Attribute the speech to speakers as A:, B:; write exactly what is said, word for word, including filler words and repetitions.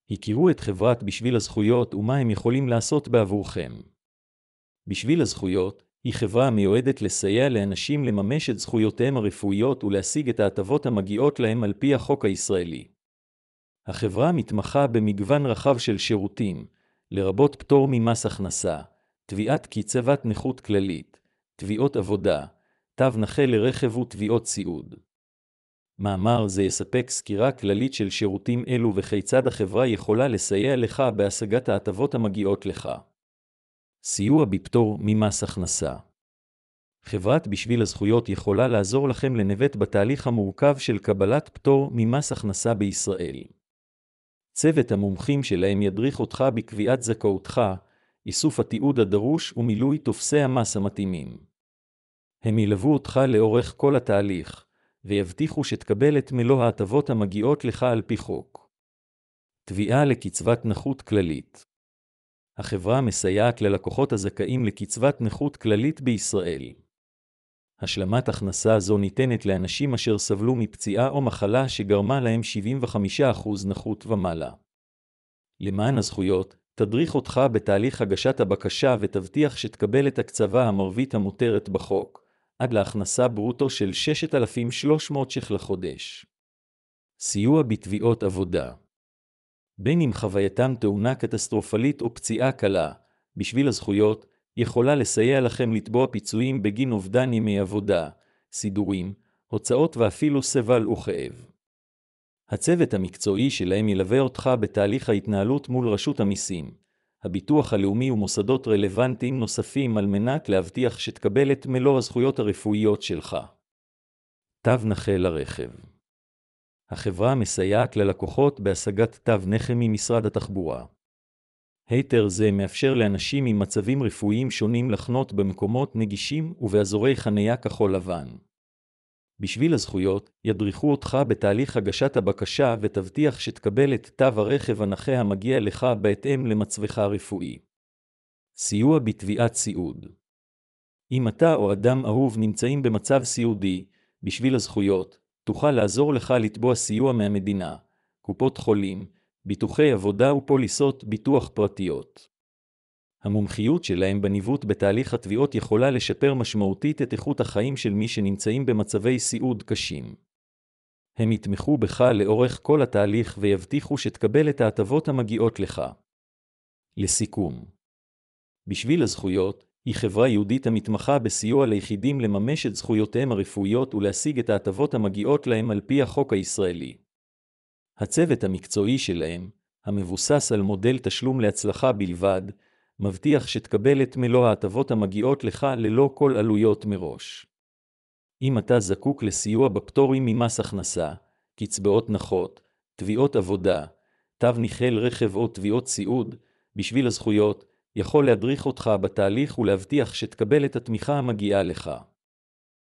A: הכירו את חברת בשביל הזכויות ומה הם יכולים לעשות בעבורכם. בשביל הזכויות היא חברה המיועדת לסייע לאנשים לממש את זכויותיהם הרפואיות ולהשיג את ההטבות המגיעות להם על פי החוק הישראלי. החברה מתמחה במגוון רחב של שירותים, לרבות פטור ממס הכנסה, תביעת קצבת נכות כללית, תביעות עבודה, תו נכה לרכב ותביעות סיעוד. מאמר זה יספק סקירה כללית של שירותים אלו וכיצד החברה יכולה לסייע לך בהשגת ההטבות המגיעות לך. סיוע בפטור ממס הכנסה. חברת בשביל הזכויות יכולה לעזור לכם לנווט בתהליך המורכב של קבלת פטור ממס הכנסה בישראל. צוות המומחים שלהם ידריך אותך בקביעת זכאותך, איסוף התיעוד הדרוש ומילוי טופסי המס המתאימים. הם ילוו אותך לאורך כל התהליך, ויבטיחו שתקבל את מלוא ההטבות המגיעות לך על פי חוק. תביעה לקצבת נכות כללית. החברה מסייעת ללקוחות הזכאים לקצבת נכות כללית בישראל. השלמת הכנסה זו ניתנת לאנשים אשר סבלו מפציעה או מחלה שגרמה להם שבעים וחמישה אחוז נכות ומעלה. למען הזכויות, תדריך אותך בתהליך הגשת הבקשה ותבטיח שתקבל את הקצבה המרבית המותרת בחוק, עד להכנסה ברוטו של שישת אלפים ושלוש מאות ש"ח לחודש. סיוע בתביעות עבודה. בין אם חווייתם תאונה קטסטרופלית או פציעה קלה, בשביל הזכויות, יכולה לסייע לכם לתבוע פיצויים בגין אובדן ימי עבודה, סידורים, הוצאות ואפילו סבל וכאב. הצוות המקצועי שלהם ילווה אותך בתהליך ההתנהלות מול רשות המיסים, הביטוח הלאומי ומוסדות רלוונטיים נוספים על מנת להבטיח שתקבל את מלוא הזכויות הרפואיות שלך. תו נכה לרכב. החברה מסייעת ללקוחות בהשגת תו נכה ממשרד התחבורה. היתר זה מאפשר לאנשים עם מצבים רפואיים שונים לחנות במקומות נגישים ובאזורי חניה כחול לבן. בשביל הזכויות, ידריכו אותך בתהליך הגשת הבקשה ותבטיח שתקבל את תו הרכב הנכה המגיע לך בהתאם למצבך הרפואי. סיוע בתביעת סיעוד. אם אתה או אדם אהוב נמצאים במצב סיעודי, בשביל הזכויות, תוכל לעזור לך לתבוע סיוע מהמדינה, קופות חולים, ביטוחי עבודה ופוליסות ביטוח פרטיות. המומחיות שלהם בניווט בתהליך התביעות יכולה לשפר משמעותית את איכות החיים של מי שנמצאים במצבי סיעוד קשים. הם יתמכו בך לאורך כל התהליך ויבטיחו שתקבל את ההטבות המגיעות לך. לסיכום, בשביל הזכויות, היא חברה יהודית המתמחה בסיוע ליחידים לממש את זכויותיהם הרפואיות ולהשיג את ההטבות המגיעות להם על פי החוק הישראלי. הצוות המקצועי שלהם, המבוסס על מודל תשלום להצלחה בלבד, מבטיח שתקבל את מלוא ההטבות המגיעות לך ללא כל עלויות מראש. אם אתה זקוק לסיוע בפטורים ממס הכנסה, קצבאות נכות, תביעות עבודה, תו נכה לרכב או תביעות סיעוד, בשביל הזכויות, יכול להדריך אותך בתהליך ולהבטיח שתקבל את התמיכה המגיעה לך.